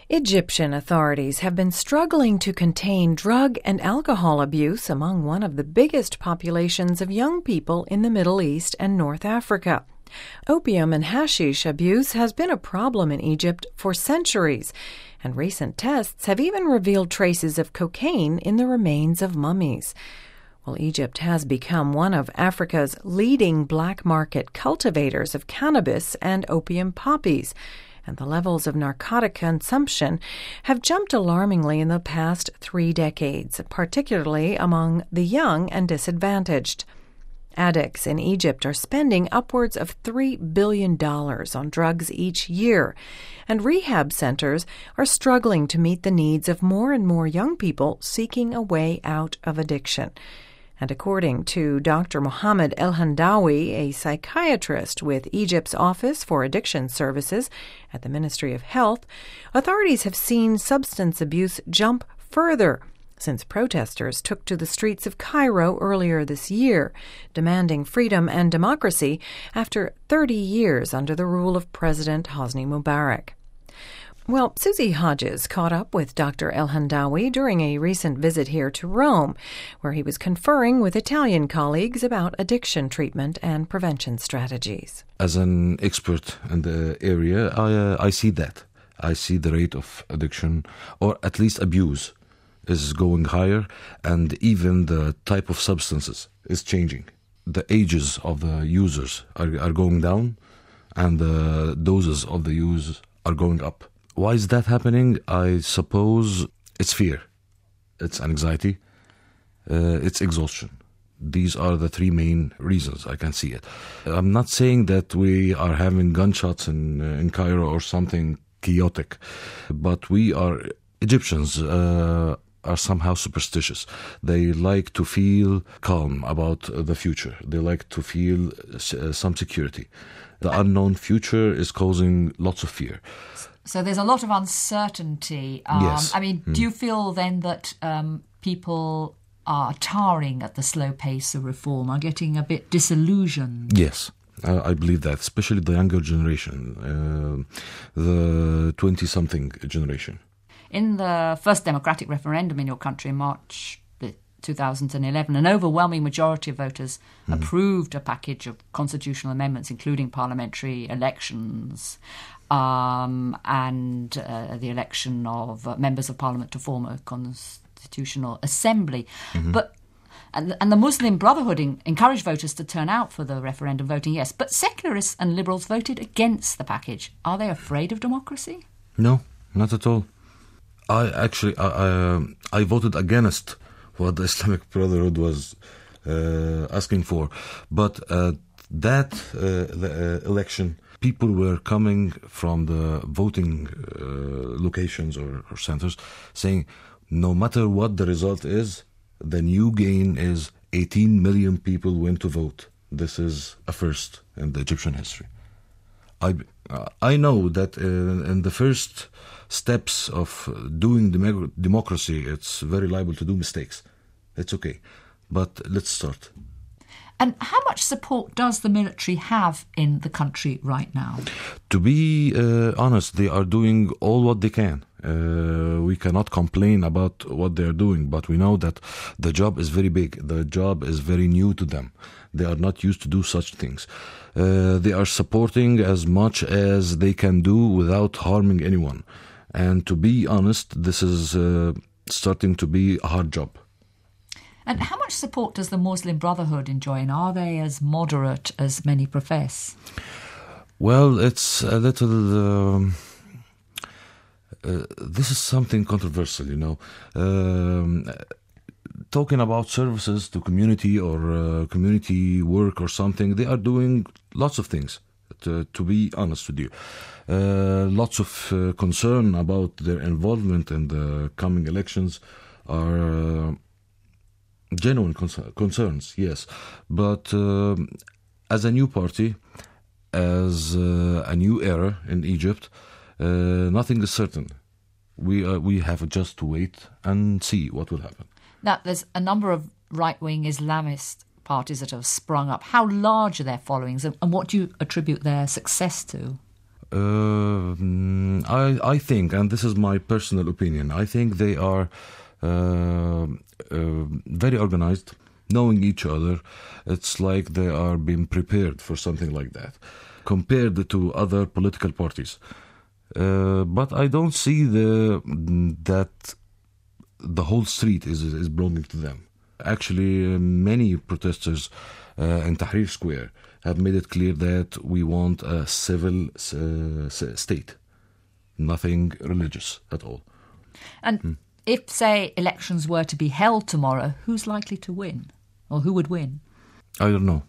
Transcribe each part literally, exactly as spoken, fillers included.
Egyptian authorities have been struggling to contain drug and alcohol abuse among one of the biggest populations of young people in the Middle East and North Africa. Opium and hashish abuse has been a problem in Egypt for centuries, and recent tests have even revealed traces of cocaine in the remains of mummies. Well, Egypt has become one of Africa's leading black market cultivators of cannabis and opium poppies, and the levels of narcotic consumption have jumped alarmingly in the past three decades, particularly among the young and disadvantaged. Addicts in Egypt are spending upwards of three billion dollars on drugs each year, and rehab centers are struggling to meet the needs of more and more young people seeking a way out of addiction. And according to Doctor Mohammed El-Handawi, a psychiatrist with Egypt's Office for Addiction Services at the Ministry of Health, authorities have seen substance abuse jump further since protesters took to the streets of Cairo earlier this year, demanding freedom and democracy after thirty years under the rule of President Hosni Mubarak. Well, Susie Hodges caught up with Doctor El-Handawi during a recent visit here to Rome, where he was conferring with Italian colleagues about addiction treatment and prevention strategies. As an expert in the area, I, uh, I see that. I see the rate of addiction, or at least abuse, is going higher, and even the type of substances is changing. The ages of the users are, are going down, and the doses of the use are going up. Why is that happening? I suppose it's fear, it's anxiety, uh, it's exhaustion. These are the three main reasons I can see it. I'm not saying that we are having gunshots in, uh, in Cairo or something chaotic, but we are, Egyptians uh, are somehow superstitious. They like to feel calm about the future. They like to feel uh, some security. The unknown future is causing lots of fear. So there's a lot of uncertainty. Um, yes. I mean, mm. do you feel then that um, people are tiring at the slow pace of reform, are getting a bit disillusioned? Yes, uh, I believe that, especially the younger generation, uh, the twenty-something generation. In the first democratic referendum in your country in March two thousand eleven, an overwhelming majority of voters mm. approved a package of constitutional amendments, including parliamentary elections, Um, and uh, the election of uh, members of parliament to form a constitutional assembly. Mm-hmm. But and, and the Muslim Brotherhood in, encouraged voters to turn out for the referendum, voting yes. But secularists and liberals voted against the package. Are they afraid of democracy? No, not at all. I actually I, I, I voted against what the Islamic Brotherhood was uh, asking for. But uh, that uh, the uh, election, people were coming from the voting uh, locations or, or centers saying, no matter what the result is, the new gain is eighteen million people went to vote. This is a first in the Egyptian history. I, uh, I know that uh, in the first steps of doing dem- democracy, it's very liable to do mistakes. It's okay. But let's start. And how much support does the military have in the country right now? To be uh, honest, they are doing all what they can. Uh, we cannot complain about what they are doing, but we know that the job is very big. The job is very new to them. They are not used to do such things. Uh, they are supporting as much as they can do without harming anyone. And to be honest, this is uh, starting to be a hard job. And how much support does the Muslim Brotherhood enjoy, and are they as moderate as many profess? Well, it's a little... Um, uh, this is something controversial, you know. Um, talking about services to community or uh, community work or something, they are doing lots of things, to, to be honest with you. Uh, lots of uh, concern about their involvement in the coming elections are... Uh, Genuine con- concerns, yes. But uh, as a new party, as uh, a new era in Egypt, uh, nothing is certain. We uh, we have just to wait and see what will happen. Now, there's a number of right-wing Islamist parties that have sprung up. How large are their followings, and what do you attribute their success to? Uh, I, I think, and this is my personal opinion, I think they are uh, uh, very organized, knowing each other. It's like they are being prepared for something like that, compared to other political parties. Uh, but I don't see the that the whole street is is belonging to them. Actually, uh, many protesters uh, in Tahrir Square have made it clear that we want a civil uh, state, nothing religious at all. And hmm. if, say, elections were to be held tomorrow, who's likely to win? Or who would win? I don't know.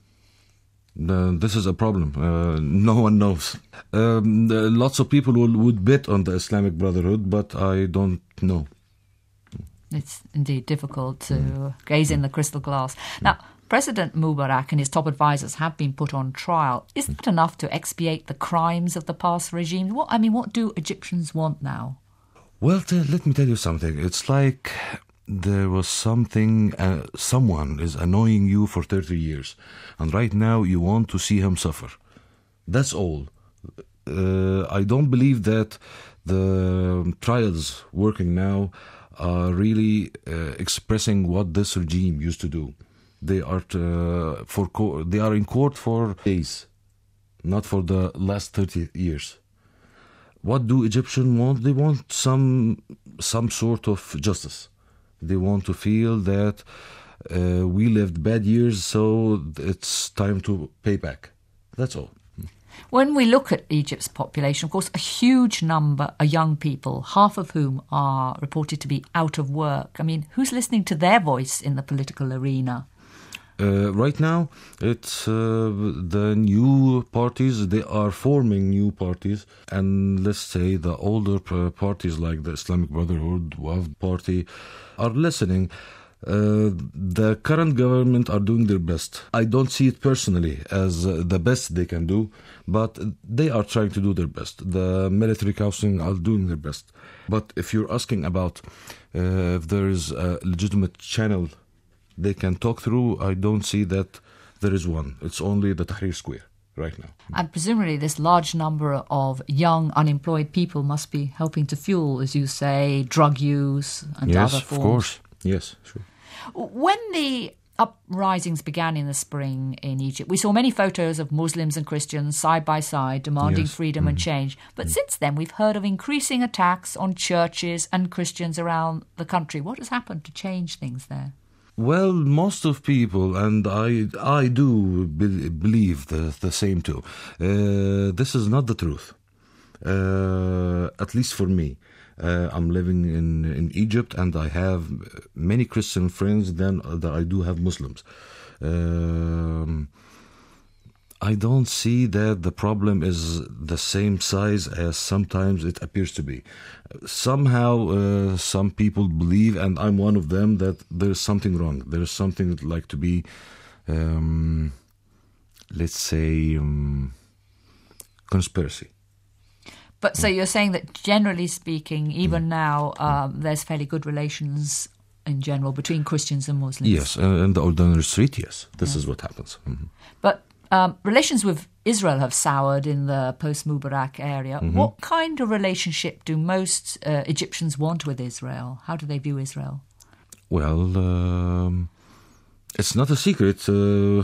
Uh, this is a problem. Uh, no one knows. Um, uh, lots of people will, would bet on the Islamic Brotherhood, but I don't know. It's indeed difficult to mm. gaze in the crystal glass. Now, President Mubarak and his top advisors have been put on trial. Is that enough to expiate the crimes of the past regime? What I mean, what do Egyptians want now? Well, t- let me tell you something. It's like there was something, uh, someone is annoying you for thirty years, and right now you want to see him suffer. That's all. Uh, I don't believe that the trials working now are really uh, expressing what this regime used to do. They are uh, for co- they are in court for days, not for the last thirty years. What do Egyptians want? They want some some sort of justice. They want to feel that uh, we lived bad years, so it's time to pay back. That's all. When we look at Egypt's population, of course, a huge number are young people, half of whom are reported to be out of work. I mean, who's listening to their voice in the political arena? Uh, right now, it's uh, the new parties. They are forming new parties. And let's say the older p- parties like the Islamic Brotherhood, Wafd Party, are listening. Uh, the current government are doing their best. I don't see it personally as uh, the best they can do, but they are trying to do their best. The military council are doing their best. But if you're asking about uh, if there is a legitimate channel they can talk through, I don't see that there is one. It's only the Tahrir Square right now. And presumably this large number of young unemployed people must be helping to fuel, as you say, drug use and yes, other forms. Of course. Yes, sure. When the uprisings began in the spring in Egypt, we saw many photos of Muslims and Christians side by side demanding yes. freedom mm. and change. But mm. since then, we've heard of increasing attacks on churches and Christians around the country. What has happened to change things there? Well, most of people, and I I do be, believe the, the same too, uh, this is not the truth, uh, at least for me. Uh, I'm living in, in Egypt, and I have many Christian friends than that I do have Muslims. Um, I don't see that the problem is the same size as sometimes it appears to be. Somehow, uh, some people believe, and I'm one of them, that there's something wrong. There's something like to be, um, let's say, um, conspiracy. But so you're saying that generally speaking, even mm. now, um, there's fairly good relations in general between Christians and Muslims? Yes, uh, in the ordinary street, yes. This yeah. is what happens. Mm-hmm. But um, relations with Israel have soured in the post-Mubarak area. Mm-hmm. What kind of relationship do most uh, Egyptians want with Israel? How do they view Israel? Well, um, it's not a secret. Uh,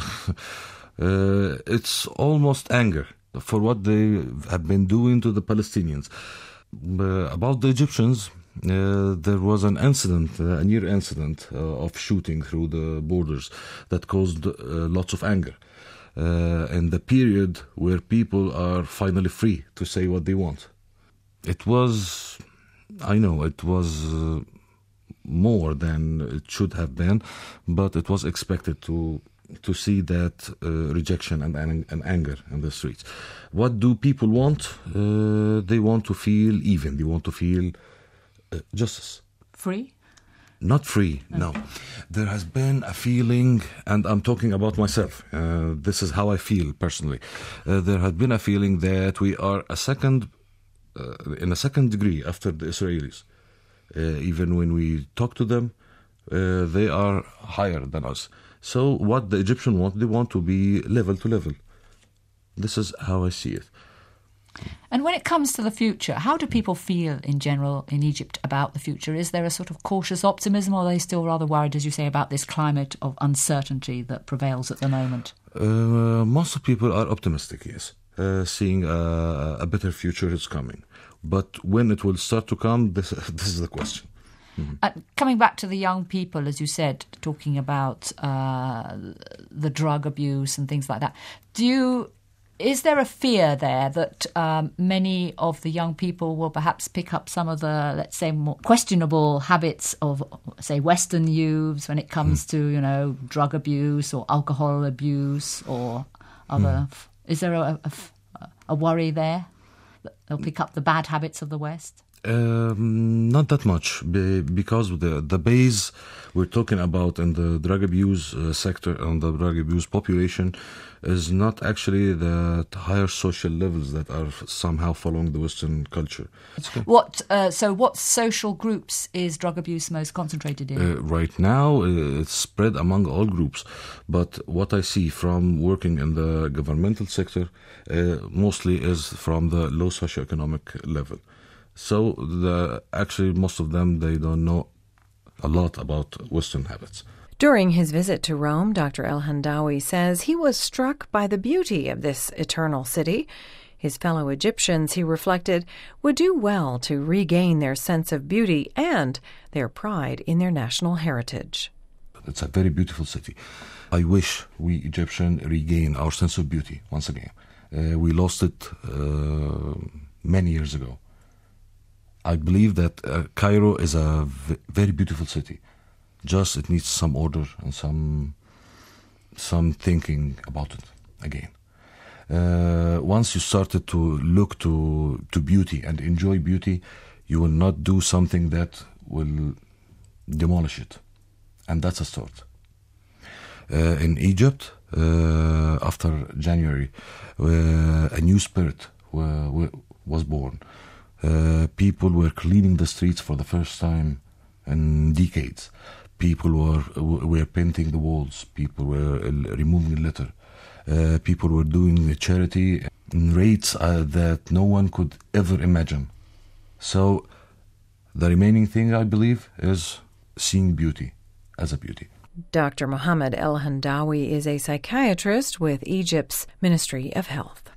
uh, it's almost anger for what they have been doing to the Palestinians. Uh, about the Egyptians, uh, there was an incident, uh, a near incident uh, of shooting through the borders that caused uh, lots of anger. Uh, in the period where people are finally free to say what they want. It was, I know, it was uh, more than it should have been, but it was expected to to see that uh, rejection and, and, and anger in the streets. What do people want? Uh, they want to feel even. They want to feel uh, justice. Free? Not free, okay. No. There has been a feeling, and I'm talking about myself. Uh, this is how I feel personally. Uh, there has been a feeling that we are a second, uh, in a second degree after the Israelis. Uh, even when we talk to them, uh, they are higher than us. So what the Egyptians want, they want to be level to level. This is how I see it. And when it comes to the future, how do people feel in general in Egypt about the future? Is there a sort of cautious optimism, or are they still rather worried, as you say, about this climate of uncertainty that prevails at the moment? Uh, most of people are optimistic, yes, uh, seeing a, a better future is coming. But when it will start to come, this, this is the question. Mm-hmm. Uh, coming back to the young people, as you said, talking about uh, the drug abuse and things like that, do you, is there a fear there that um, many of the young people will perhaps pick up some of the, let's say, more questionable habits of, say, Western youths when it comes mm. to, you know, drug abuse or alcohol abuse or other... Mm. Is there a, a, a worry there that they'll pick up the bad habits of the West? Um, not that much, because the the base we're talking about in the drug abuse uh, sector and the drug abuse population is not actually the higher social levels that are somehow following the Western culture. What uh, so what social groups is drug abuse most concentrated in? Uh, right now, uh, it's spread among all groups, but what I see from working in the governmental sector uh, mostly is from the low socioeconomic level. So the, actually most of them, they don't know a lot about Western habits. During his visit to Rome, Doctor El-Hendawi says he was struck by the beauty of this eternal city. His fellow Egyptians, he reflected, would do well to regain their sense of beauty and their pride in their national heritage. It's a very beautiful city. I wish we Egyptians regain our sense of beauty once again. Uh, we lost it uh, many years ago. I believe that uh, Cairo is a v- very beautiful city. Just it needs some order and some some thinking about it again. Uh, once you started to look to to beauty and enjoy beauty, you will not do something that will demolish it, and that's a start. Uh, in Egypt, uh, after January, uh, a new spirit uh, was born. Uh, people were cleaning the streets for the first time in decades. People were were painting the walls. People were removing litter. Uh, people were doing charity in rates uh, that no one could ever imagine. So the remaining thing, I believe, is seeing beauty as a beauty. Doctor Mohammed El-Hendawi is a psychiatrist with Egypt's Ministry of Health.